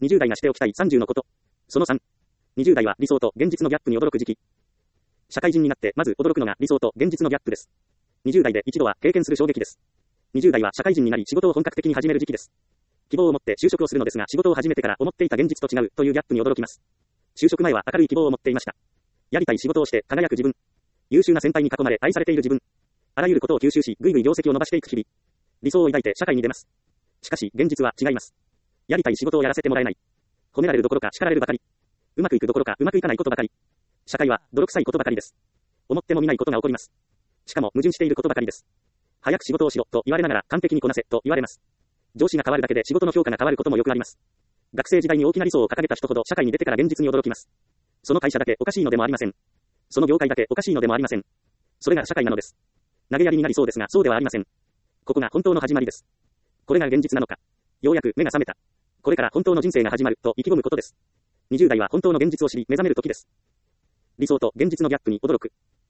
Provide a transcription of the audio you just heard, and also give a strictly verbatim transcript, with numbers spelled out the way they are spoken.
にじゅう代がしておきたいさんじゅうのこと。そのさん。にじゅう代は理想と現実のギャップに驚く時期。社会人になってまず驚くのが理想と現実のギャップです。にじゅう代で一度は経験する衝撃です。にじゅう代は社会人になり仕事を本格的に始める時期です。希望を持って就職をするのですが仕事を始めてから思っていた現実と違うというギャップに驚きます。就職前は明るい希望を持っていました。やりたい仕事をして輝く自分。優秀な先輩に囲まれ愛されている自分。あらゆることを吸収し、ぐいぐい業績を伸ばしていく日々。理想を抱いて社会に出ます。しかし、現実は違います。やりたい仕事をやらせてもらえない。褒められるどころか叱られるばかり。うまくいくどころかうまくいかないことばかり。社会は泥臭いことばかりです。思っても見ないことが起こります。しかも矛盾していることばかりです。早く仕事をしろと言われながら完璧にこなせと言われます。上司が変わるだけで仕事の評価が変わることもよくあります。学生時代に大きな理想を掲げた人ほど社会に出てから現実に驚きます。その会社だけおかしいのでもありません。その業界だけおかしいのでもありません。それが社会なのです。投げやりになりそうですがそうではありません。ここが本当の始まりです。これが現実なのか。ようやく目が覚めた。これから本当の人生が始まると意気込むことです。にじゅう代は本当の現実を知り目覚める時です。理想と現実のギャップに驚く。